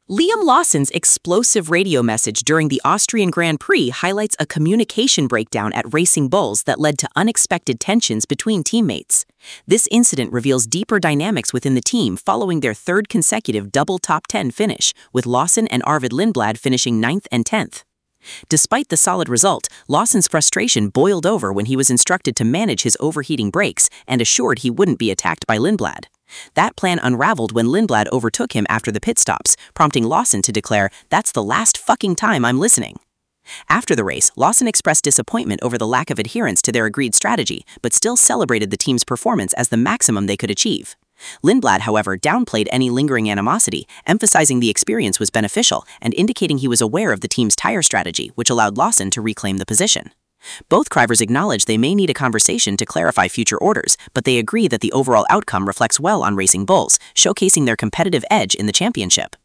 Liam Lawson's explosive radio message during the Austrian Grand Prix highlights a communication breakdown at Racing Bulls that led to unexpected tensions between teammates. This incident reveals deeper dynamics within the team following their third consecutive double top 10 finish, with Lawson and Arvid Lindblad finishing 9th and 10th. Despite the solid result, Lawson's frustration boiled over when he was instructed to manage his overheating brakes and assured he wouldn't be attacked by Lindblad. That plan unraveled when Lindblad overtook him after the pit stops, prompting Lawson to declare, "That's the last fucking time I'm listening." After the race, Lawson expressed disappointment over the lack of adherence to their agreed strategy, but still celebrated the team's performance as the maximum they could achieve. Lindblad, however, downplayed any lingering animosity, emphasizing the experience was beneficial and indicating he was aware of the team's tire strategy, which allowed Lawson to reclaim the position. Both drivers acknowledge they may need a conversation to clarify future orders, but they agree that the overall outcome reflects well on Racing Bulls, showcasing their competitive edge in the championship.